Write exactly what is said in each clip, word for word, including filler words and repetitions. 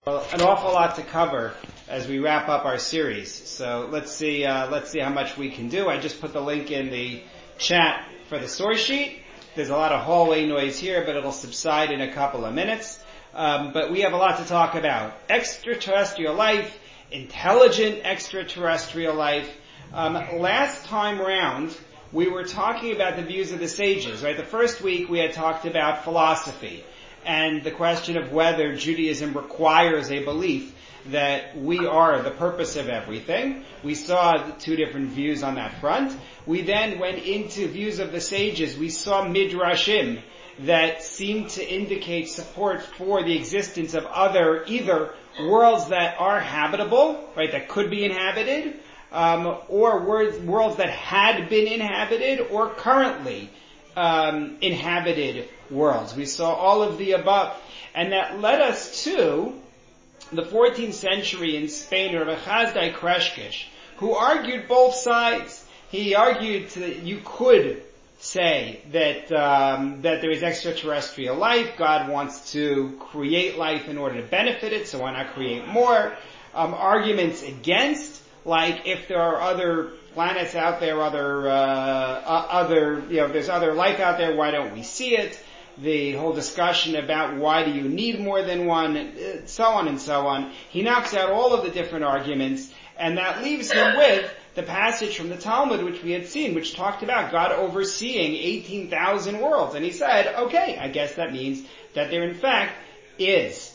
Well, an awful lot to cover as we wrap up our series. So let's see, uh, let's see how much we can do. I just put the link in the chat for the source sheet. There's a lot of hallway noise here, but it'll subside in a couple of minutes. Um, but we have a lot to talk about. Extraterrestrial life, intelligent extraterrestrial life. Um, last time round, we were talking about the views of the sages, right? The first week we had talked about philosophy and the question of whether Judaism requires a belief that we are the purpose of everything. We saw two different views on that front. We then went into views of the sages. We saw midrashim that seemed to indicate support for the existence of other, either worlds that are habitable, right, that could be inhabited, um, or worlds, worlds that had been inhabited or currently um, inhabited worlds. We saw all of the above. And that led us to the fourteenth century in Spain, Rabbi Chazdai Kreshkish, who argued both sides. He argued that you could say that um, that there is extraterrestrial life. God wants to create life in order to benefit it, so why not create more? Um, arguments against, like if there are other planets out there, other uh, uh, other you know, if there's other life out there, why don't we see it? The whole discussion about why do you need more than one, so on and so on. He knocks out all of the different arguments, and that leaves him with the passage from the Talmud, which we had seen, which talked about God overseeing eighteen thousand worlds. And he said, okay, I guess that means that there in fact is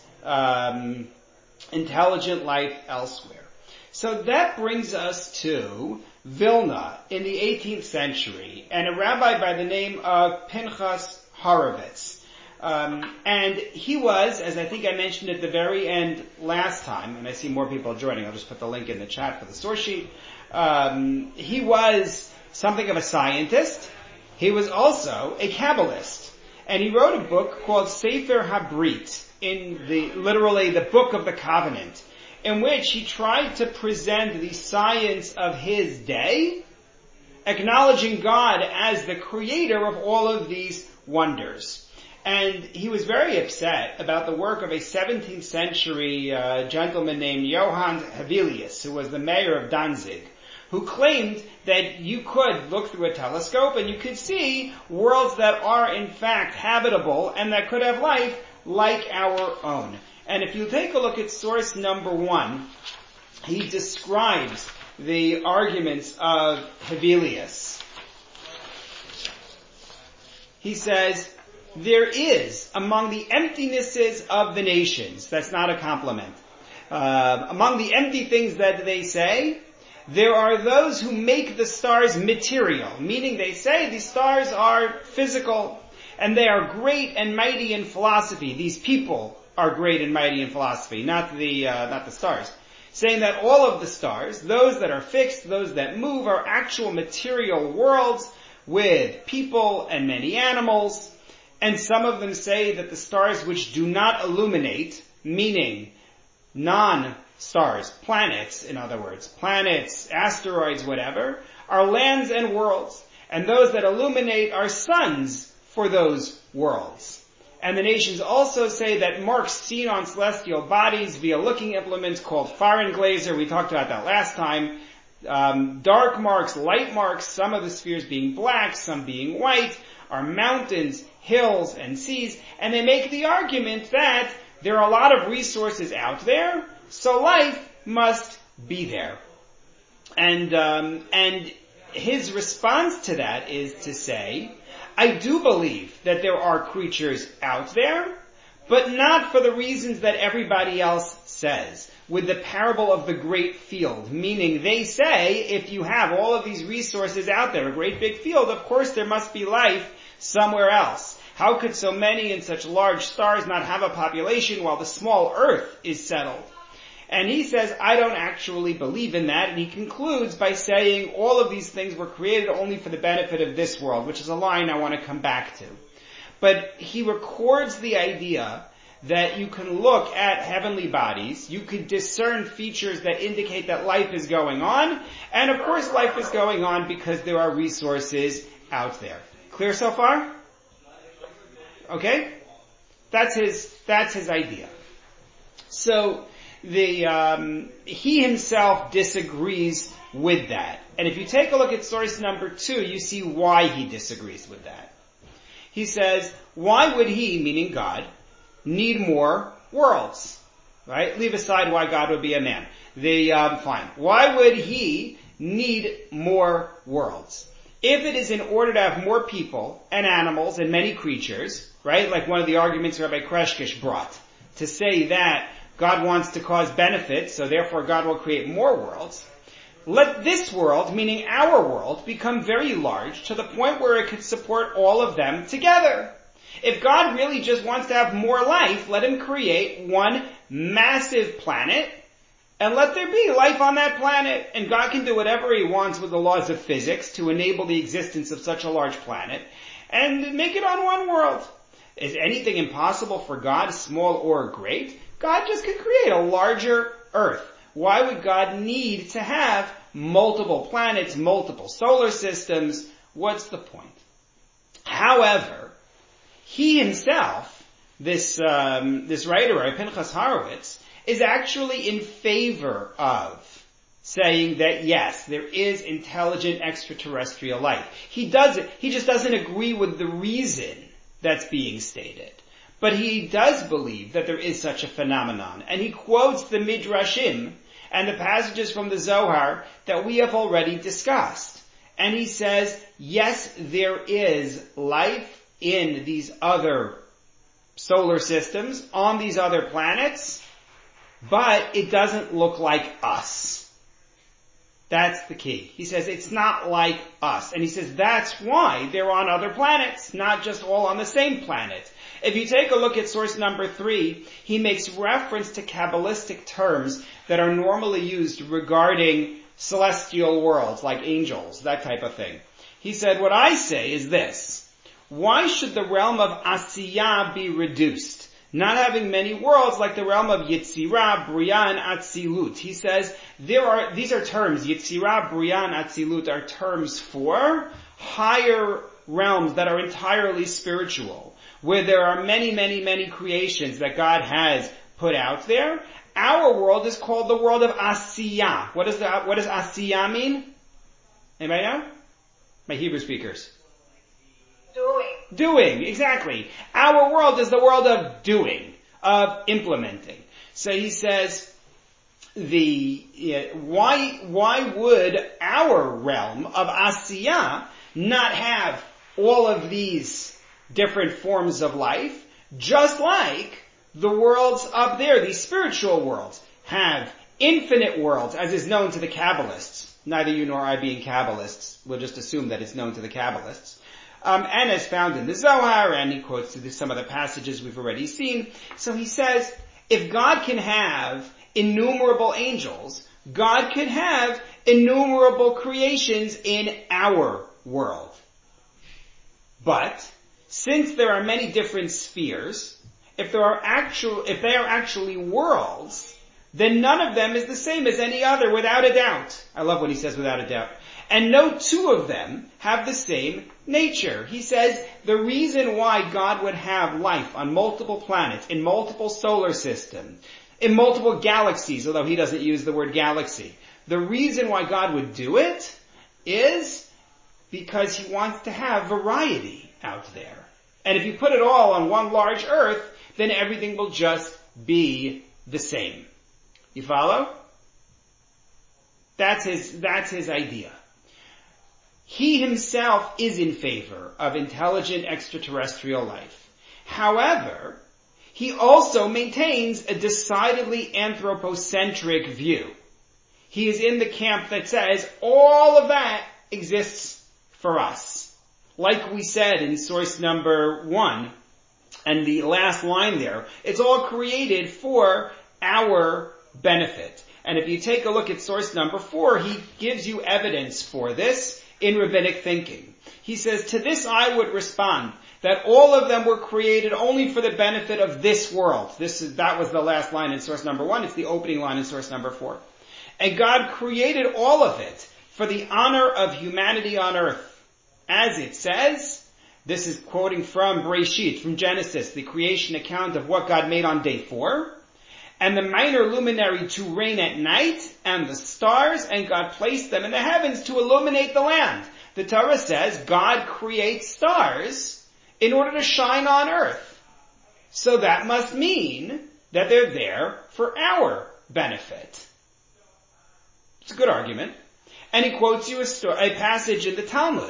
um, intelligent life elsewhere. So that brings us to Vilna in the eighteenth century, and a rabbi by the name of Pinchas Horovitz. Um, and he was, as I think I mentioned at the very end last time, and I see more people joining, I'll just put the link in the chat for the source sheet. Um, he was something of a scientist. He was also a Kabbalist. And he wrote a book called Sefer HaBrit, in the, literally the Book of the Covenant, in which he tried to present the science of his day, acknowledging God as the creator of all of these wonders. And he was very upset about the work of a seventeenth century uh, gentleman named Johann Hevelius, who was the mayor of Danzig, who claimed that you could look through a telescope and you could see worlds that are in fact habitable and that could have life like our own. And if you take a look at source number one, he describes the arguments of Hevelius. He says, there is, among the emptinesses of the nations, that's not a compliment, uh, among the empty things that they say, there are those who make the stars material, meaning they say these stars are physical, and they are great and mighty in philosophy. These people are great and mighty in philosophy, not the, uh, not the stars. Saying that all of the stars, those that are fixed, those that move, are actual material worlds with people and many animals. And some of them say that the stars which do not illuminate, meaning non-stars, planets, in other words, planets, asteroids, whatever, are lands and worlds. And those that illuminate are suns for those worlds. And the nations also say that marks seen on celestial bodies via looking implements called Farenglaser, we talked about that last time, um, dark marks, light marks, some of the spheres being black, some being white, are mountains, hills, and seas. And they make the argument that there are a lot of resources out there, so life must be there. And, um, and his response to that is to say, I do believe that there are creatures out there, but not for the reasons that everybody else says. With the parable of the great field, meaning they say if you have all of these resources out there, a great big field, of course there must be life somewhere else. How could so many and such large stars not have a population while the small earth is settled? And he says, I don't actually believe in that. And he concludes by saying all of these things were created only for the benefit of this world, which is a line I want to come back to. But he records the idea that you can look at heavenly bodies, you could discern features that indicate that life is going on, and of course life is going on because there are resources out there. Clear so far? Okay? That's his, that's his idea. So the um, he himself disagrees with that. And if you take a look at source number two, you see why he disagrees with that. He says, why would he, meaning God, need more worlds? Right? Leave aside why God would be a man. The, um, fine. Why would he need more worlds? If it is in order to have more people and animals and many creatures, right? Like one of the arguments Rabbi Kreshkish brought, to say that God wants to cause benefits, so therefore God will create more worlds. Let this world, meaning our world, become very large to the point where it could support all of them together. If God really just wants to have more life, let him create one massive planet and let there be life on that planet. And God can do whatever he wants with the laws of physics to enable the existence of such a large planet and make it on one world. Is anything impossible for God, small or great? God just could create a larger earth. Why would God need to have multiple planets, multiple solar systems? What's the point? However, he himself, this um, this writer, Pinchas Horowitz, is actually in favor of saying that yes, there is intelligent extraterrestrial life. He does it. He just doesn't agree with the reason that's being stated. But he does believe that there is such a phenomenon. And he quotes the Midrashim and the passages from the Zohar that we have already discussed. And he says, yes, there is life in these other solar systems, on these other planets, but it doesn't look like us. That's the key. He says it's not like us. And he says that's why they're on other planets, not just all on the same planet. If you take a look at source number three, he makes reference to Kabbalistic terms that are normally used regarding celestial worlds, like angels, that type of thing. He said, what I say is this: why should the realm of Asiyah be reduced? Not having many worlds like the realm of Yetzirah, Bria, and Atzilut. He says, there are, these are terms, Yetzirah, Bria, and Atzilut are terms for higher realms that are entirely spiritual, where there are many, many, many creations that God has put out there. Our world is called the world of Asiyah. What does the, what does Asiyah mean? Anybody know? My Hebrew speakers. Doing. Doing, exactly. Our world is the world of doing, of implementing. So he says, the uh, why why would our realm of Asiyah not have all of these different forms of life, just like the worlds up there, these spiritual worlds, have infinite worlds, as is known to the Kabbalists. Neither you nor I being Kabbalists, we'll just assume that it's known to the Kabbalists. Um, and as found in the Zohar, and he quotes to some of the passages we've already seen. So he says, if God can have innumerable angels, God can have innumerable creations in our world. But since there are many different spheres, if there are actual, if they are actually worlds, then none of them is the same as any other, without a doubt. I love what he says, without a doubt. And no two of them have the same nature. He says the reason why God would have life on multiple planets, in multiple solar systems, in multiple galaxies, although he doesn't use the word galaxy, the reason why God would do it is because he wants to have variety out there. And if you put it all on one large earth, then everything will just be the same. You follow? That's his, that's his idea. He himself is in favor of intelligent extraterrestrial life. However, he also maintains a decidedly anthropocentric view. He is in the camp that says all of that exists for us. Like we said in source number one, and the last line there, it's all created for our benefit. And if you take a look at source number four, he gives you evidence for this in rabbinic thinking. He says, to this I would respond, that all of them were created only for the benefit of this world. This is, that was the last line in source number one. It's the opening line in source number four. And God created all of it for the honor of humanity on earth. As it says, this is quoting from Bereshit, from Genesis, the creation account of what God made on day four. and the minor luminary to reign at night, and the stars, and God placed them in the heavens to illuminate the land. The Torah says God creates stars in order to shine on earth. So that must mean that they're there for our benefit. It's a good argument. And he quotes you a, story, a passage in the Talmud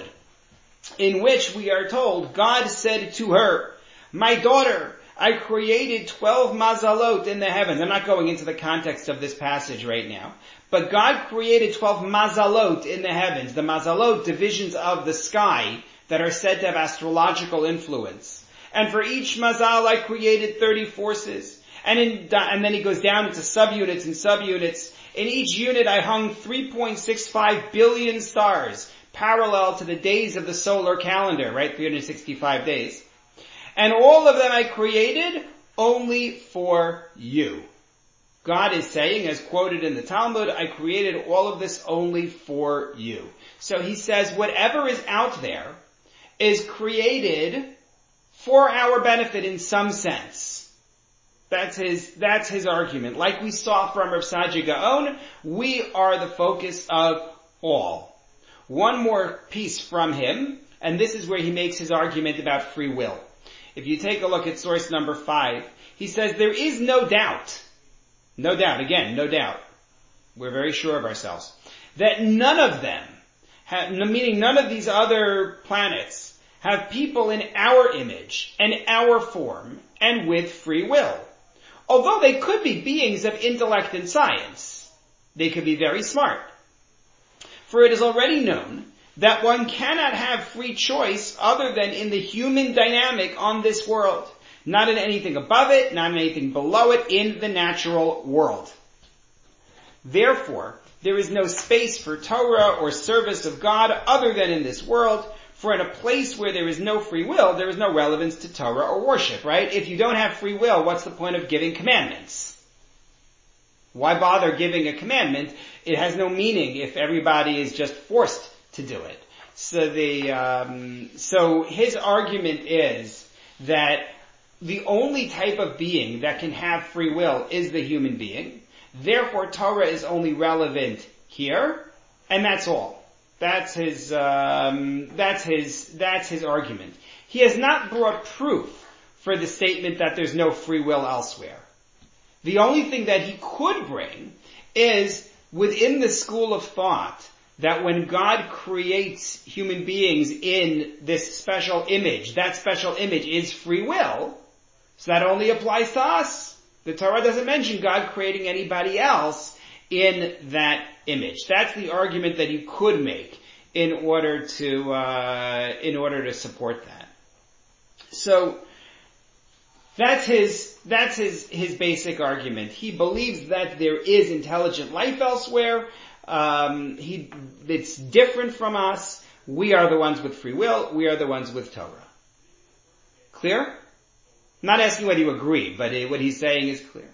in which we are told, God said to her, my daughter, I created twelve mazalot in the heavens. I'm not going into the context of this passage right now. But God created twelve mazalot in the heavens. The mazalot, divisions of the sky that are said to have astrological influence. And for each mazal I created thirty forces. And, in, and then he goes down into subunits and subunits. In each unit I hung three point six five billion stars, parallel to the days of the solar calendar, right? three hundred sixty-five days. And all of them I created only for you. God is saying, as quoted in the Talmud, I created all of this only for you. So he says whatever is out there is created for our benefit in some sense. That's his, that's his argument. Like we saw from Rav Saadia Gaon, we are the focus of all. One more piece from him, and this is where he makes his argument about free will. If you take a look at source number five, he says there is no doubt, no doubt, again, no doubt, we're very sure of ourselves, that none of them, have, meaning none of these other planets, have people in our image and our form and with free will. Although they could be beings of intellect and science, they could be very smart. For it is already known that one cannot have free choice other than in the human dynamic on this world. Not in anything above it, not in anything below it, in the natural world. Therefore, there is no space for Torah or service of God other than in this world, for in a place where there is no free will, there is no relevance to Torah or worship, right? If you don't have free will, what's the point of giving commandments? Why bother giving a commandment? It has no meaning if everybody is just forced to do it. So the, um, so his argument is that the only type of being that can have free will is the human being. Therefore, Torah is only relevant here, and that's all. That's his, um, that's his, that's his argument. He has not brought proof for the statement that there's no free will elsewhere. The only thing that he could bring is within the school of thought that when God creates human beings in this special image, that special image is free will, so that only applies to us. The Torah doesn't mention God creating anybody else in that image. That's the argument that you could make in order to, uh, in order to support that. So, that's his, that's his, his basic argument. He believes that there is intelligent life elsewhere. Um, he, it's different from us. We are the ones with free will. We are the ones with Torah. Clear? I'm not asking whether you agree, but what he's saying is clear.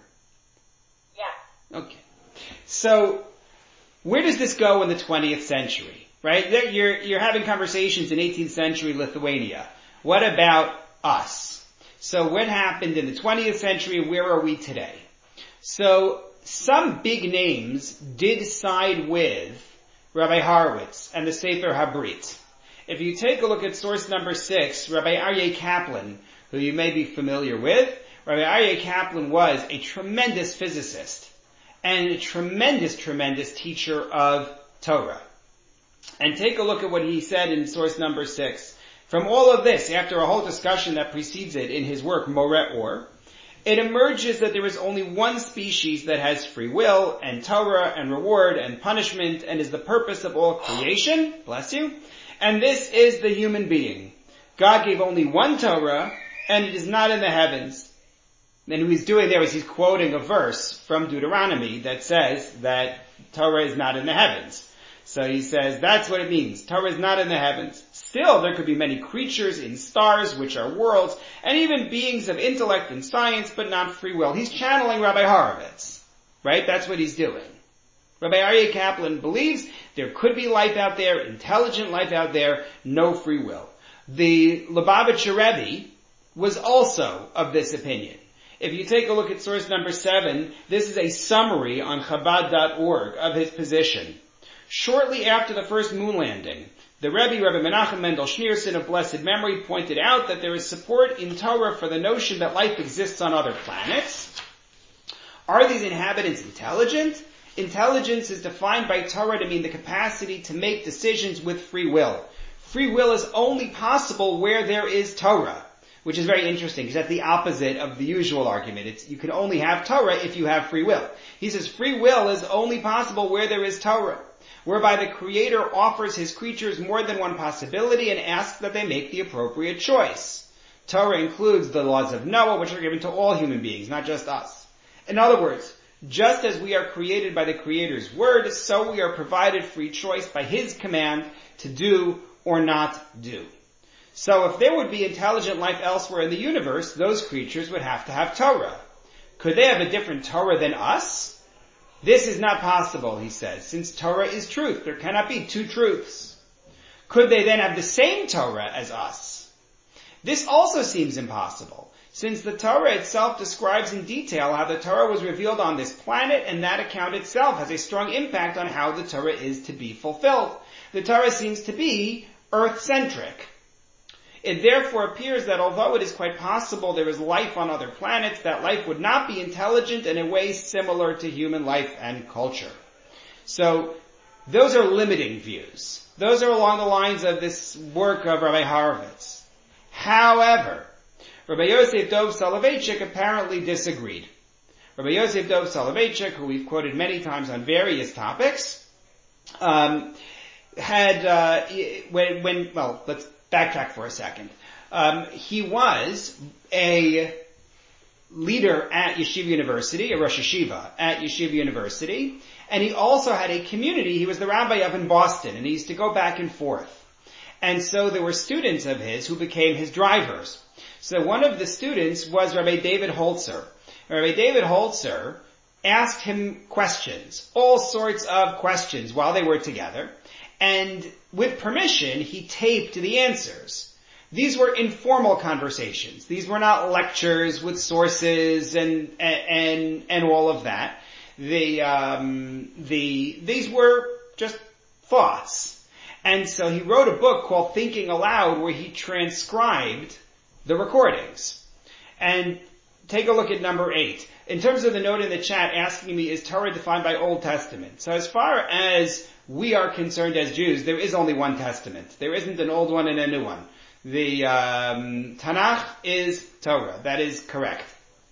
Yeah. Okay. So, where does this go in the twentieth century? Right? You're, you're having conversations in eighteenth century Lithuania. What about us? So what happened in the twentieth century? Where are we today? So, some big names did side with Rabbi Horowitz and the Sefer HaBrit. If you take a look at source number six, Rabbi Aryeh Kaplan, who you may be familiar with, Rabbi Aryeh Kaplan was a tremendous physicist and a tremendous, tremendous teacher of Torah. And take a look at what he said in source number six. From all of this, after a whole discussion that precedes it in his work, Moreh Or, it emerges that there is only one species that has free will and Torah and reward and punishment and is the purpose of all creation. Bless you. And this is the human being. God gave only one Torah and it is not in the heavens. And what he's doing there is he's quoting a verse from Deuteronomy that says that Torah is not in the heavens. So he says that's what it means. Torah is not in the heavens. Still, there could be many creatures in stars, which are worlds, and even beings of intellect and science, but not free will. He's channeling Rabbi Horowitz, right? That's what he's doing. Rabbi Aryeh Kaplan believes there could be life out there, intelligent life out there, no free will. The Lubavitcher Rebbe was also of this opinion. If you take a look at source number seven, this is a summary on Chabad dot org of his position. Shortly after the first moon landing, the Rebbe, Rebbe Menachem Mendel Schneerson of blessed memory, pointed out that there is support in Torah for the notion that life exists on other planets. Are these inhabitants intelligent? Intelligence is defined by Torah to mean the capacity to make decisions with free will. Free will is only possible where there is Torah, which is very interesting because that's the opposite of the usual argument. It's, you can only have Torah if you have free will. He says free will is only possible where there is Torah, whereby the Creator offers his creatures more than one possibility and asks that they make the appropriate choice. Torah includes the laws of Noah, which are given to all human beings, not just us. In other words, just as we are created by the Creator's word, so we are provided free choice by his command to do or not do. So if there would be intelligent life elsewhere in the universe, those creatures would have to have Torah. Could they have a different Torah than us? This is not possible, he says, since Torah is truth. There cannot be two truths. Could they then have the same Torah as us? This also seems impossible, since the Torah itself describes in detail how the Torah was revealed on this planet, and that account itself has a strong impact on how the Torah is to be fulfilled. The Torah seems to be earth-centric. It therefore appears that although it is quite possible there is life on other planets, that life would not be intelligent in a way similar to human life and culture. So, those are limiting views. Those are along the lines of this work of Rabbi Horovitz. However, Rabbi Yosef Dov Soloveitchik apparently disagreed. Rabbi Yosef Dov Soloveitchik, who we've quoted many times on various topics, um, had, uh, when, when, well, let's backtrack for a second. Um, he was a leader at Yeshiva University, a Rosh Yeshiva at Yeshiva University, and he also had a community. He was the rabbi up in Boston, and he used to go back and forth. And so there were students of his who became his drivers. So one of the students was Rabbi David Holzer. Rabbi David Holzer asked him questions, all sorts of questions while they were together, and with permission, he taped the answers. These were informal conversations. These were not lectures with sources and and and all of that. The um, the these were just thoughts. And so he wrote a book called Thinking Aloud, where he transcribed the recordings. And take a look at number eight. In terms of the note in the chat asking me, is Torah defined by Old Testament? So as far as we are concerned as Jews, there is only one Testament. There isn't an old one and a new one. The um, Tanakh is Torah. That is correct.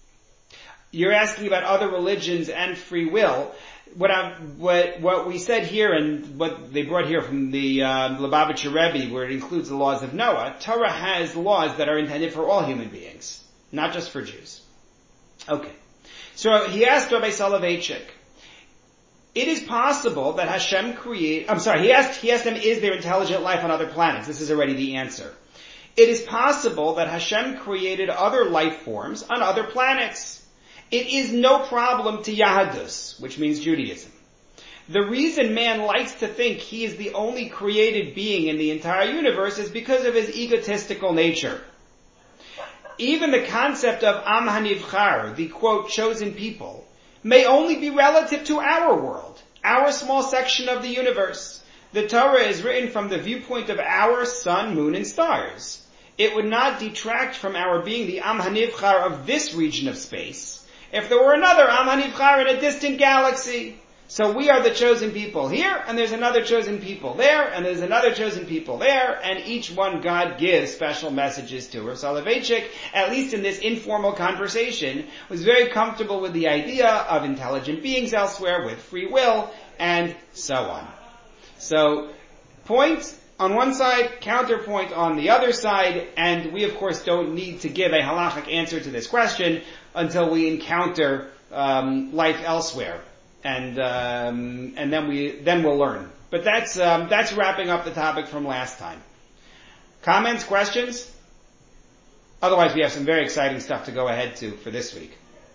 You're asking about other religions and free will. What I, what what we said here, and what they brought here from the uh, Lubavitcher Rebbe, where it includes the laws of Noah, Torah has laws that are intended for all human beings, not just for Jews. Okay. So he asked Rabbi Soloveitchik, it is possible that Hashem create, I'm sorry, he asked, he asked him, is there intelligent life on other planets? This is already the answer. It is possible that Hashem created other life forms on other planets. It is no problem to Yahadus, which means Judaism. The reason man likes to think he is the only created being in the entire universe is because of his egotistical nature. Even the concept of Am HaNivchar, the quote, chosen people, may only be relative to our world, our small section of the universe. The Torah is written from the viewpoint of our sun, moon, and stars. It would not detract from our being the Am HaNivchar of this region of space if there were another Am HaNivchar in a distant galaxy. So we are the chosen people here, and there's another chosen people there, and there's another chosen people there, and each one God gives special messages to. Rav Soloveitchik, at least in this informal conversation, was very comfortable with the idea of intelligent beings elsewhere with free will, and so on. So, point on one side, counterpoint on the other side, and we of course don't need to give a halachic answer to this question until we encounter um, life elsewhere, and um, and then we then we'll learn. But that's um, that's wrapping up the topic from last time. Comments, questions? Otherwise, we have some very exciting stuff to go ahead to for this week.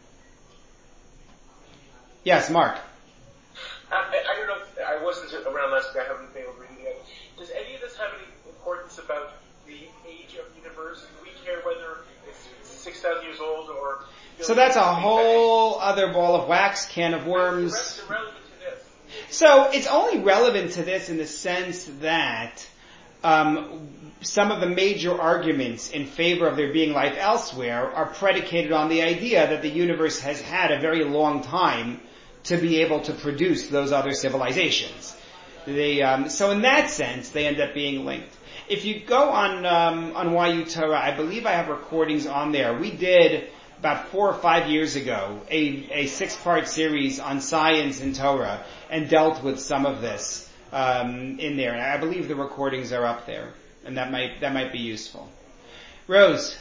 Yes, Mark. I, I don't know. If, I wasn't around last week. I haven't been able to read it yet. Does any of this have any importance about the age of the universe? Do we care whether it's six thousand years old or So that's a whole other ball of wax, can of worms. It's irrelevant to this. So it's only relevant to this in the sense that um, some of the major arguments in favor of there being life elsewhere are predicated on the idea that the universe has had a very long time to be able to produce those other civilizations. They, um, so in that sense, they end up being linked. If you go on um, on Y U Torah, I believe I have recordings on there. We did about four or five years ago a, a six-part series on science and Torah and dealt with some of this um, in there. And I believe the recordings are up there, and that might that might be useful. Rose.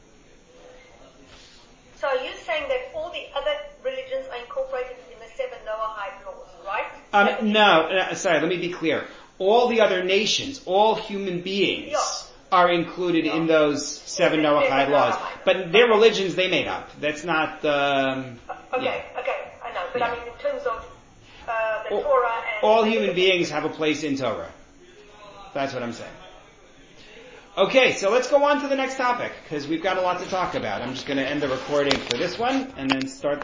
So are you saying that all the other religions are incorporated in the seven Noahide laws, right? Um, no, uh, sorry, let me be clear. All the other nations, all human beings, Yeah. are included Yeah. in those seven Yeah, Noahide seven laws. Noahide. But their religions they made up. That's not, um, Okay, yeah. okay, I know. But Yeah. I mean, in terms of uh, the all, Torah and... all human beings have a place in Torah. That's what I'm saying. Okay, so let's go on to the next topic, because we've got a lot to talk about. I'm just going to end the recording for this one, and then start